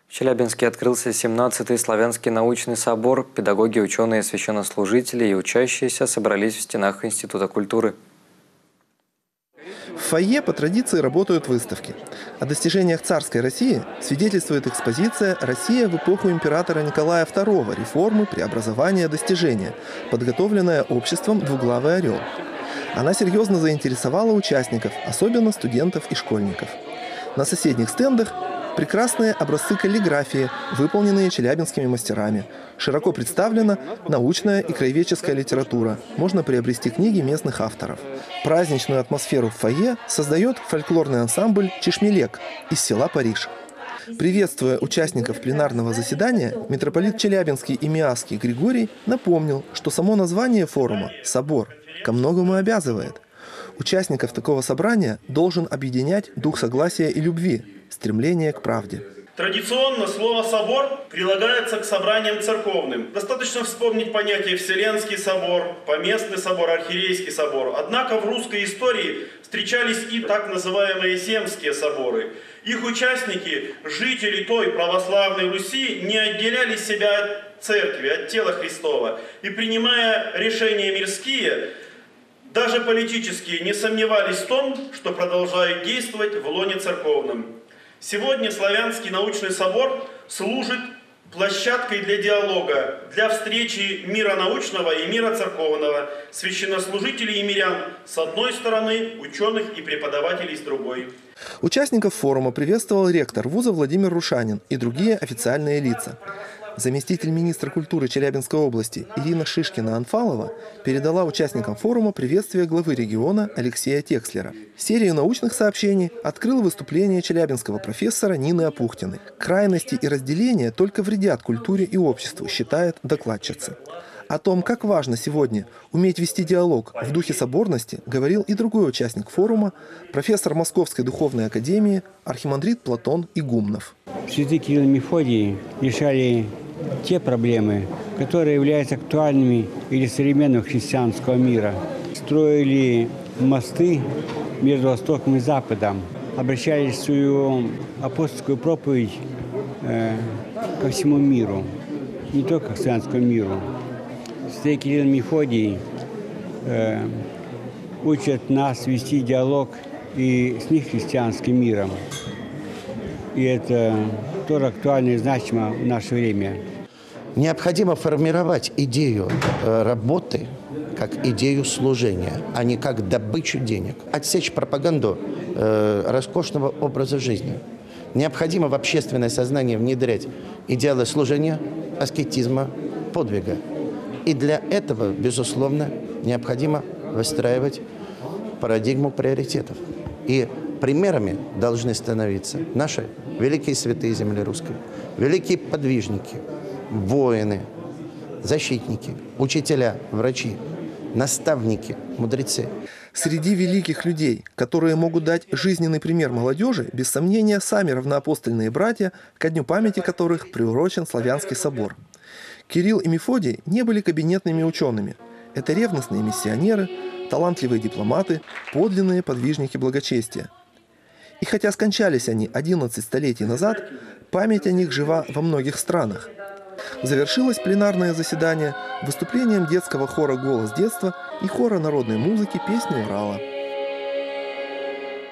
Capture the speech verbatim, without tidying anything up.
В Челябинске открылся семнадцатый Славянский научный собор. Педагоги, ученые, священнослужители и учащиеся собрались в стенах Института культуры. В фойе по традиции работают выставки. О достижениях царской России свидетельствует экспозиция «Россия в эпоху императора Николая второго. Реформы, преобразования, достижения», подготовленная обществом «Двуглавый орел». Она серьезно заинтересовала участников, особенно студентов и школьников. На соседних стендах прекрасные образцы каллиграфии, выполненные челябинскими мастерами. Широко представлена научная и краеведческая литература. Можно приобрести книги местных авторов. Праздничную атмосферу в фойе создает фольклорный ансамбль «Чешмелек» из села Париж. Приветствуя участников пленарного заседания, митрополит Челябинский и Миасский Григорий напомнил, что само название форума «Собор» ко многому обязывает. Участников такого собрания должен объединять дух согласия и любви, стремление к правде. Традиционно слово «собор» прилагается к собраниям церковным. Достаточно вспомнить понятие «Вселенский собор», «Поместный собор», «Архиерейский собор». Однако в русской истории встречались и так называемые земские соборы. Их участники, жители той православной Руси, не отделяли себя от церкви, от тела Христова. И принимая решения мирские, даже политические, не сомневались в том, что продолжают действовать в лоне церковном. Сегодня Славянский научный собор служит площадкой для диалога, для встречи мира научного и мира церковного, священнослужителей и мирян с одной стороны, ученых и преподавателей с другой. Участников форума приветствовал ректор вуза Владимир Рушанин и другие официальные лица. Заместитель министра культуры Челябинской области Ирина Шишкина-Анфалова передала участникам форума приветствие главы региона Алексея Текслера. Серию научных сообщений открыл выступление челябинского профессора Нины Апухтиной. Крайности и разделения только вредят культуре и обществу, считает докладчица. О том, как важно сегодня уметь вести диалог в духе соборности, говорил и другой участник форума, профессор Московской духовной академии, архимандрит Платон Игумнов. Святые Кирилл и Мефодий решали те проблемы, которые являются актуальными для современного христианского мира. Строили мосты между Востоком и Западом, обращались в свою апостольскую проповедь э, ко всему миру, не только к христианскому миру. Святые Кирилл и Мефодий э, учат нас вести диалог и с нехристианским миром. И это тоже актуально и значимо в наше время. Необходимо формировать идею работы как идею служения, а не как добычу денег. Отсечь пропаганду э, роскошного образа жизни. Необходимо в общественное сознание внедрять идеалы служения, аскетизма, подвига. И для этого, безусловно, необходимо выстраивать парадигму приоритетов. И примерами должны становиться наши великие святые земли русской, великие подвижники, воины, защитники, учителя, врачи, наставники, мудрецы. Среди великих людей, которые могут дать жизненный пример молодежи, без сомнения, сами равноапостольные братья, ко дню памяти которых приурочен Славянский собор. Кирилл и Мефодий не были кабинетными учеными. Это ревностные миссионеры, талантливые дипломаты, подлинные подвижники благочестия. И хотя скончались они одиннадцать столетий назад, память о них жива во многих странах. Завершилось пленарное заседание выступлением детского хора «Голос детства» и хора народной музыки «Песни Урала».